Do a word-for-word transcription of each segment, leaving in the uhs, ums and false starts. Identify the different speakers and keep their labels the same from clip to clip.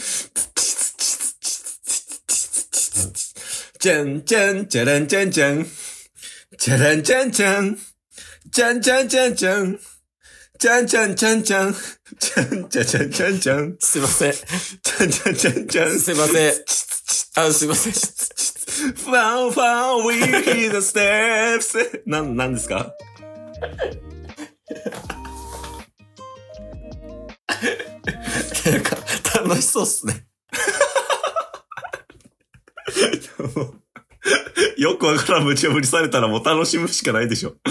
Speaker 1: じゃんじゃんじゃらんじゃんじゃん。じゃらんじゃんじゃん。じゃんじゃんじゃんじゃん。じゃんじゃんじゃんじゃん。じゃんじゃんじゃんじゃんじゃん。
Speaker 2: すいません。
Speaker 1: じゃんじゃんじゃんじゃん。
Speaker 2: すいません。あ、すいません。
Speaker 1: ファンファン we hear the steps なん、なんですか？
Speaker 2: なんか、楽しそうっすね。
Speaker 1: よくわからん無茶ぶりされたらもう楽しむしかないでしょ。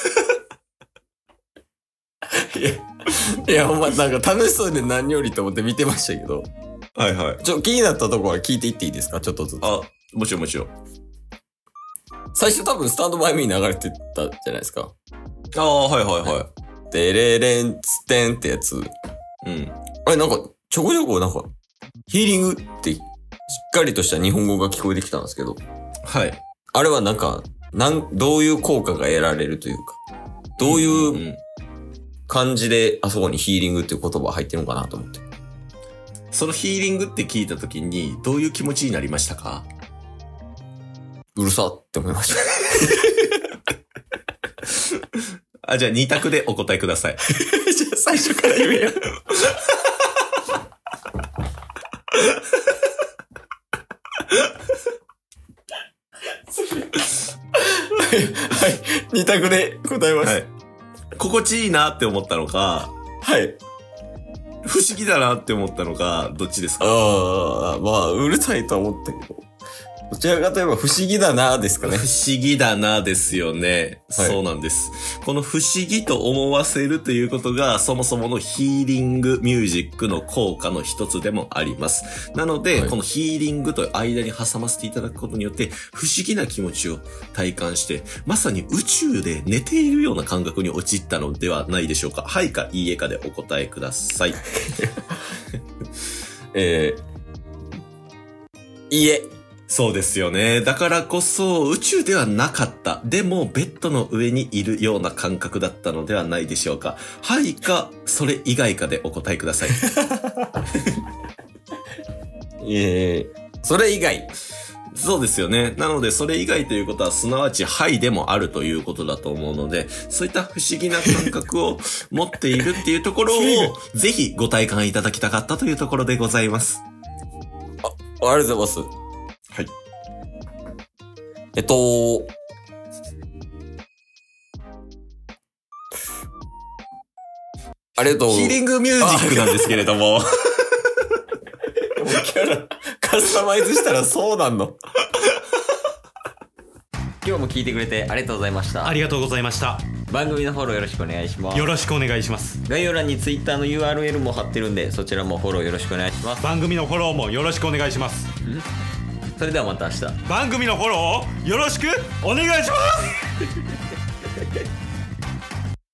Speaker 2: いや、いや、ほんま、なんか楽しそうで何よりと思って見てましたけど。
Speaker 1: はいはい。
Speaker 2: ちょ、気になったところは聞いていっていいですか？ちょっとずつ。
Speaker 1: あ、もちろんもちろん。
Speaker 2: 最初多分スタンドバイミー流れてたじゃないですか。
Speaker 1: ああ、はいはいはい。
Speaker 2: デレレンツテンってやつ。
Speaker 1: うん。
Speaker 2: あれなんか、ちょこちょこなんか、ヒーリングってしっかりとした日本語が聞こえてきたんですけど。
Speaker 1: はい。
Speaker 2: あれはなんか、なん、どういう効果が得られるというか、どういう感じであそこにヒーリングっていう言葉入ってるのかなと思って。
Speaker 1: そのヒーリングって聞いたときに、どういう気持ちになりましたか？
Speaker 2: うるさって思いました。
Speaker 1: あ、じゃあ二択でお答えください。
Speaker 2: じゃあ最初から言えよ。はい、はい、二択で答えます。はい。
Speaker 1: 心地いいなって思ったのか、
Speaker 2: はい。
Speaker 1: 不思議だなって思ったのか、どっちですか？
Speaker 2: ああ、まあ、うるさいとは思ったけど。どちらかといえば不思議だなですかね。
Speaker 1: 不思議だなですよね。はい、そうなんです。この不思議と思わせるということがそもそものヒーリングミュージックの効果の一つでもあります。なので、はい、このヒーリングと間に挟ませていただくことによって不思議な気持ちを体感して、まさに宇宙で寝ているような感覚に陥ったのではないでしょうか。はいかいいえかでお答えください。
Speaker 2: えー、いいえ。
Speaker 1: そうですよね。だからこそ宇宙ではなかった。でもベッドの上にいるような感覚だったのではないでしょうか。はいか、それ以外かでお答えください。
Speaker 2: えー、それ以外。
Speaker 1: そうですよね。なのでそれ以外ということはすなわちはいでもあるということだと思うので、そういった不思議な感覚を持っているっていうところをぜひご体感いただきたかったというところでございます。
Speaker 2: あ、ありがとうございます。
Speaker 1: はい。
Speaker 2: えっと、ありがとう。
Speaker 1: ヒーリングミュージックなんですけれども。
Speaker 2: キャラ、カスタマイズしたらそうなんの。今日も聞いてくれてありがとうございました。
Speaker 3: ありがとうございました。
Speaker 2: 番組のフォローよろしくお願いします。
Speaker 3: よろしくお願いします。
Speaker 2: 概要欄に Twitter の ユーアールエル も貼ってるんで、そちらもフォローよろしくお願いします。
Speaker 3: 番組のフォローもよろしくお願いします。
Speaker 2: それではまた明日。
Speaker 3: 番組のフォローをよろしくお願いします。